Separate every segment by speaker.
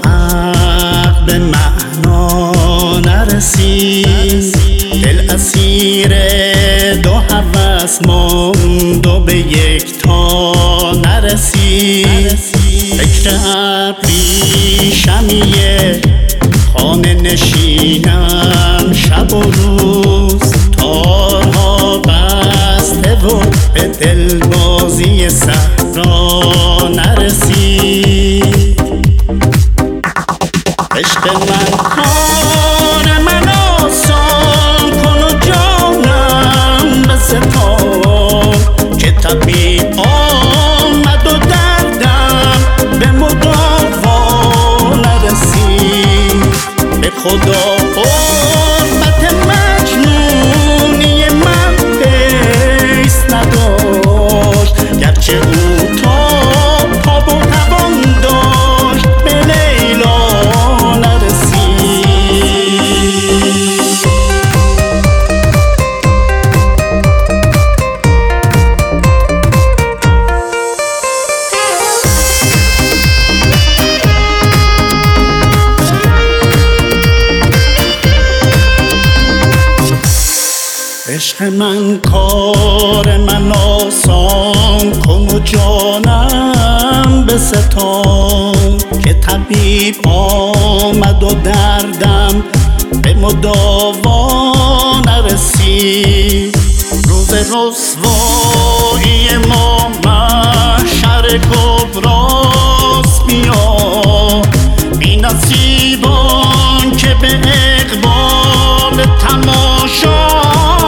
Speaker 1: عقل به معنا نرسید، دل اسیر دو هوس ماند و به یک تا نرسید. فکر ابریشمیه خانه نشینم شب و روز، تارها بسته و به دلبازی صحرا نرسید. عشق من کار من آسان کن و جانم بستان، که طبیب آمد و دردم به مداوا نرسید. به خدا حرمت مجنونی من حیث نداشت، گرچه او تاب و توان داشت به لیلا نرسید. عشق من کار من آسان کن و جانم بستان، که طبیب آمد و دردم به مداوا نرسید. روز رسوایی ما محشر کبراست، بیا بی نصیبان که به اقبال تماشا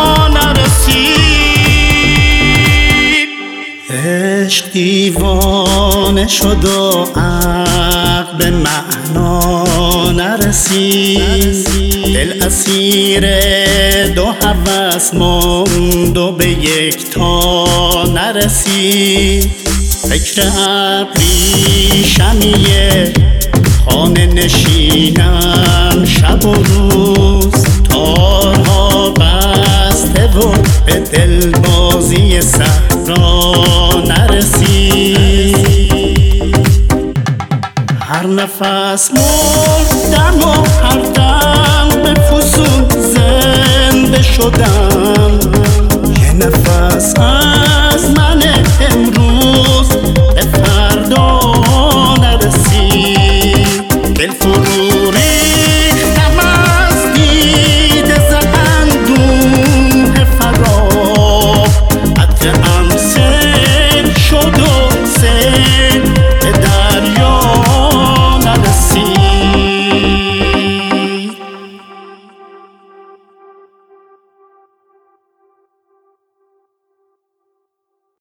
Speaker 1: عشق دیوانه شد و عقل به معنا نرسید، دل اسیر دو هوس ماند و به یک تا نرسید. فکر ابریشمیه خانه نشینم شب و روز، تارها بسته و به دلبازی صحرا نرسید. هر نفس مردم و هر دم به فسون زنده شدم، یه نفس